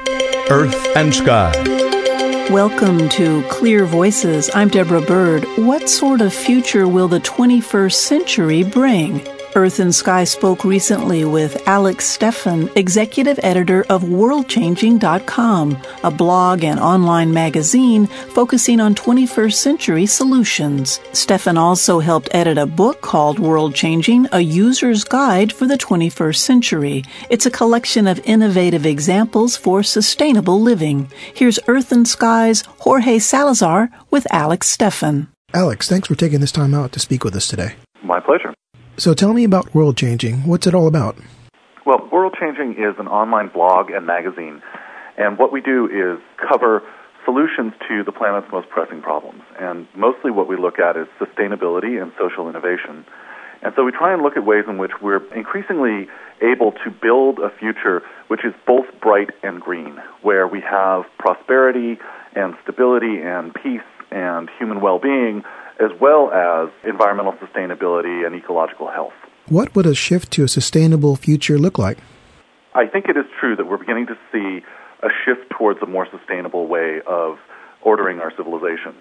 Earth and Sky. Welcome to Clear Voices. I'm Deborah Bird. What sort of future will the 21st century bring? Earth and Sky spoke recently with Alex Steffen, executive editor of WorldChanging.com, a blog and online magazine focusing on 21st century solutions. Steffen also helped edit a book called World Changing, a user's guide for the 21st century. It's a collection of innovative examples for sustainable living. Here's Earth and Sky's Jorge Salazar with Alex Steffen. Alex, thanks for taking this time out to speak with us today. My pleasure. So tell me about World Changing. What's it all about? Well, World Changing is an online blog and magazine, and what we do is cover solutions to the planet's most pressing problems. And mostly what we look at is sustainability and social innovation. And so we try and look at ways in which we're increasingly able to build a future which is both bright and green, where we have prosperity and stability and peace and human well-being, as well as environmental sustainability and ecological health. What would a shift to a sustainable future look like? I think it is true that we're beginning to see a shift towards a more sustainable way of ordering our civilization.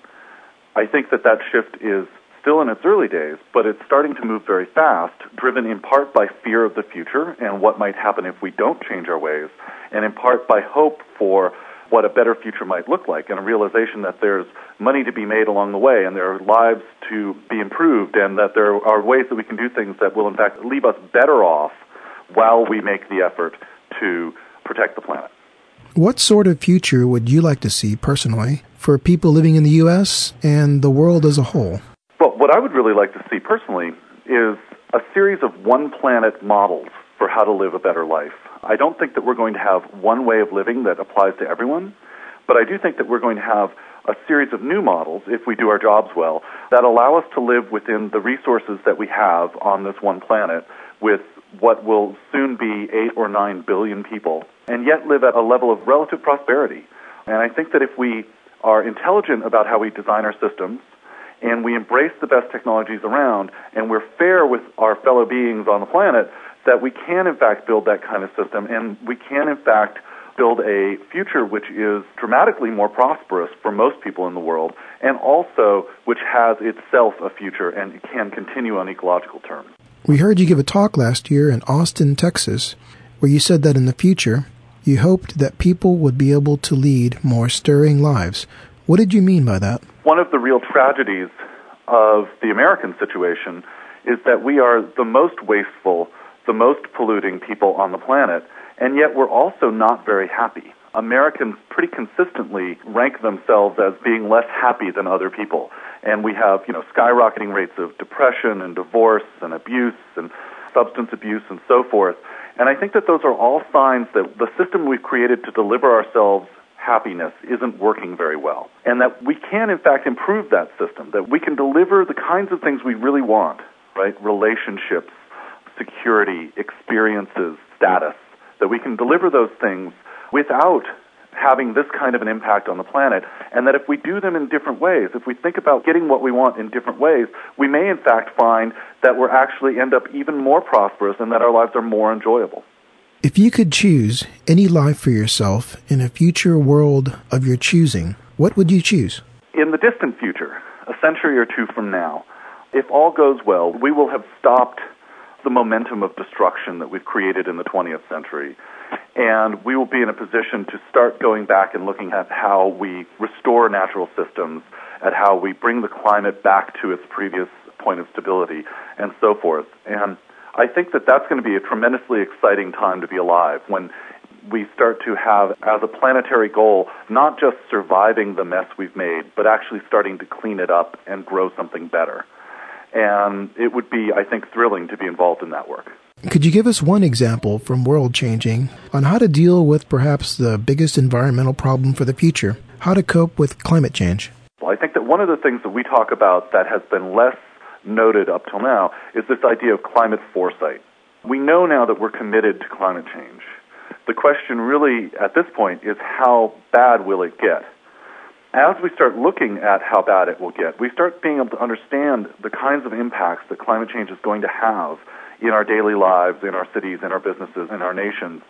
I think that shift is still in its early days, but it's starting to move very fast, driven in part by fear of the future and what might happen if we don't change our ways, and in part by hope for what a better future might look like, and a realization that there's money to be made along the way, and there are lives to be improved, and that there are ways that we can do things that will, in fact, leave us better off while we make the effort to protect the planet. What sort of future would you like to see, personally, for people living in the U.S. and the world as a whole? Well, what I would really like to see, personally, is a series of one-planet models for how to live a better life. I don't think that we're going to have one way of living that applies to everyone, but I do think that we're going to have a series of new models, if we do our jobs well, that allow us to live within the resources that we have on this one planet with what will soon be 8 or 9 billion people, and yet live at a level of relative prosperity. And I think that if we are intelligent about how we design our systems, and we embrace the best technologies around, and we're fair with our fellow beings on the planet, that we can, in fact, build that kind of system, and we can, in fact, build a future which is dramatically more prosperous for most people in the world, and also which has itself a future and can continue on ecological terms. We heard you give a talk last year in Austin, Texas, where you said that in the future, you hoped that people would be able to lead more stirring lives. What did you mean by that? One of the real tragedies of the American situation is that we are the most wasteful, the most polluting people on the planet, and yet we're also not very happy. Americans pretty consistently rank themselves as being less happy than other people. And we have, skyrocketing rates of depression and divorce and abuse and substance abuse and so forth. And I think that those are all signs that the system we've created to deliver ourselves happiness isn't working very well. And that we can, in fact, improve that system, that we can deliver the kinds of things we really want, right? Relationships, security, experiences, status, that we can deliver those things without having this kind of an impact on the planet, and that if we do them in different ways, if we think about getting what we want in different ways, we may in fact find that we're actually end up even more prosperous and that our lives are more enjoyable. If you could choose any life for yourself in a future world of your choosing, what would you choose? In the distant future, a century or two from now, if all goes well, we will have stopped the momentum of destruction that we've created in the 20th century. And we will be in a position to start going back and looking at how we restore natural systems, at how we bring the climate back to its previous point of stability, and so forth. And I think that that's going to be a tremendously exciting time to be alive, when we start to have, as a planetary goal, not just surviving the mess we've made, but actually starting to clean it up and grow something better. And it would be, I think, thrilling to be involved in that work. Could you give us one example from World Changing on how to deal with perhaps the biggest environmental problem for the future, how to cope with climate change? Well, I think that one of the things that we talk about that has been less noted up till now is this idea of climate foresight. We know now that we're committed to climate change. The question really, at this point, is how bad will it get? As we start looking at how bad it will get, we start being able to understand the kinds of impacts that climate change is going to have in our daily lives, in our cities, in our businesses, in our nations.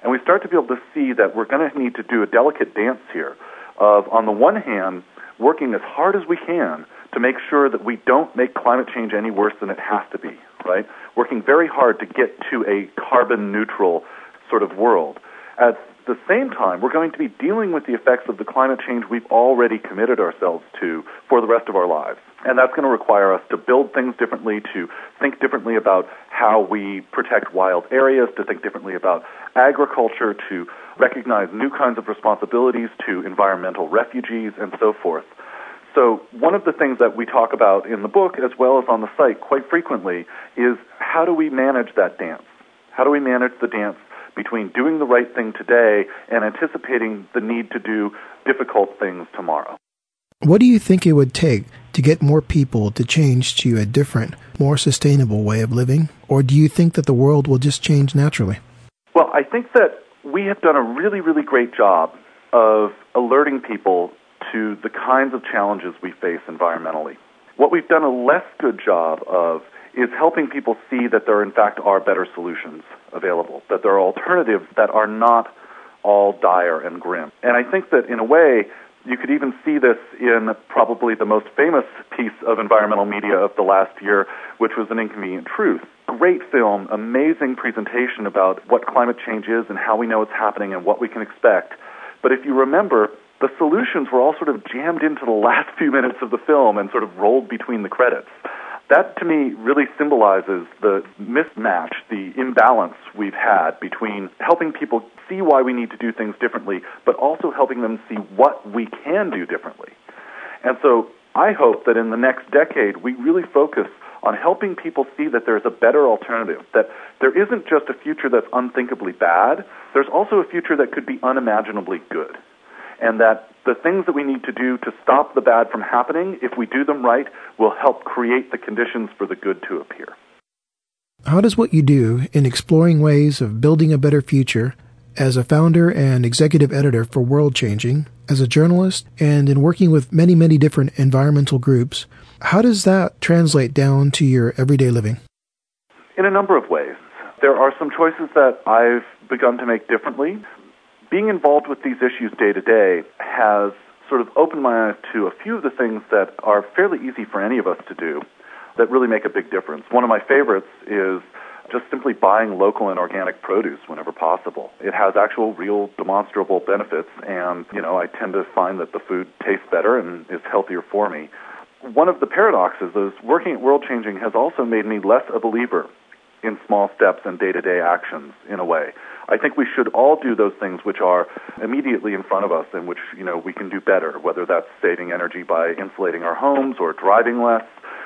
And we start to be able to see that we're going to need to do a delicate dance here of, on the one hand, working as hard as we can to make sure that we don't make climate change any worse than it has to be, right? Working very hard to get to a carbon neutral sort of world. At the same time, we're going to be dealing with the effects of the climate change we've already committed ourselves to for the rest of our lives. And that's going to require us to build things differently, to think differently about how we protect wild areas, to think differently about agriculture, to recognize new kinds of responsibilities to environmental refugees, and so forth. So one of the things that we talk about in the book, as well as on the site quite frequently, is how do we manage that dance? How do we manage the dance between doing the right thing today and anticipating the need to do difficult things tomorrow? What do you think it would take to get more people to change to a different, more sustainable way of living? Or do you think that the world will just change naturally? Well, I think that we have done a really, really great job of alerting people to the kinds of challenges we face environmentally. What we've done a less good job of is helping people see that there, in fact, are better solutions available, that there are alternatives that are not all dire and grim. And I think that, in a way, you could even see this in probably the most famous piece of environmental media of the last year, which was An Inconvenient Truth. Great film, amazing presentation about what climate change is and how we know it's happening and what we can expect. But if you remember, the solutions were all sort of jammed into the last few minutes of the film and sort of rolled between the credits. That, to me, really symbolizes the mismatch, the imbalance we've had between helping people see why we need to do things differently, but also helping them see what we can do differently. And so I hope that in the next decade, we really focus on helping people see that there's a better alternative, that there isn't just a future that's unthinkably bad, there's also a future that could be unimaginably good. And that the things that we need to do to stop the bad from happening, if we do them right, will help create the conditions for the good to appear. How does what you do in exploring ways of building a better future as a founder and executive editor for World Changing, as a journalist, and in working with many, many different environmental groups, how does that translate down to your everyday living? In a number of ways. There are some choices that I've begun to make differently. Being involved with these issues day to day has sort of opened my eyes to a few of the things that are fairly easy for any of us to do that really make a big difference. One of my favorites is just simply buying local and organic produce whenever possible. It has actual, real, demonstrable benefits, and, I tend to find that the food tastes better and is healthier for me. One of the paradoxes is working at World Changing has also made me less a believer in small steps and day-to-day actions, in a way. I think we should all do those things which are immediately in front of us and which, we can do better, whether that's saving energy by insulating our homes or driving less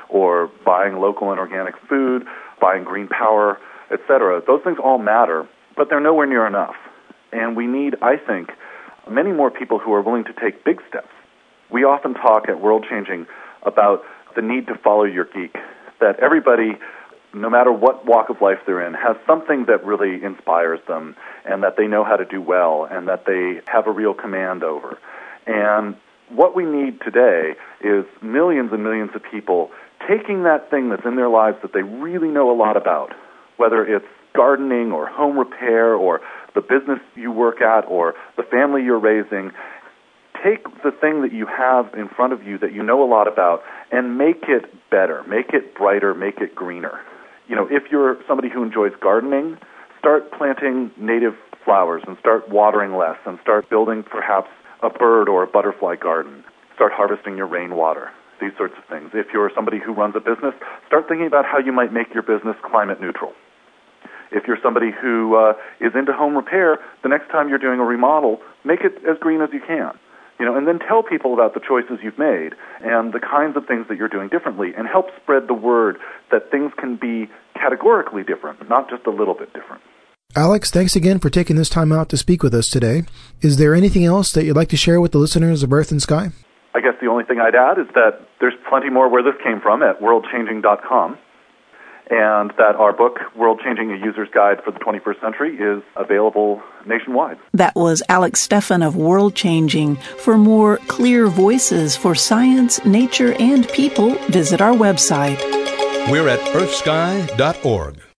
or buying local and organic food, buying green power, etc. Those things all matter, but they're nowhere near enough. And we need, I think, many more people who are willing to take big steps. We often talk at World Changing about the need to follow your geek, that everybody, no matter what walk of life they're in, has something that really inspires them and that they know how to do well and that they have a real command over. And what we need today is millions and millions of people taking that thing that's in their lives that they really know a lot about, whether it's gardening or home repair or the business you work at or the family you're raising. Take the thing that you have in front of you that you know a lot about and make it better, make it brighter, make it greener. If you're somebody who enjoys gardening, start planting native flowers and start watering less and start building perhaps a bird or a butterfly garden. Start harvesting your rainwater, these sorts of things. If you're somebody who runs a business, start thinking about how you might make your business climate neutral. If you're somebody who is into home repair, the next time you're doing a remodel, make it as green as you can. And then tell people about the choices you've made and the kinds of things that you're doing differently and help spread the word that things can be categorically different, not just a little bit different. Alex, thanks again for taking this time out to speak with us today. Is there anything else that you'd like to share with the listeners of Earth and Sky? I guess the only thing I'd add is that there's plenty more where this came from at worldchanging.com. And that our book, World Changing, A User's Guide for the 21st Century, is available nationwide. That was Alex Steffen of World Changing. For more clear voices for science, nature, and people, visit our website. We're at earthsky.org.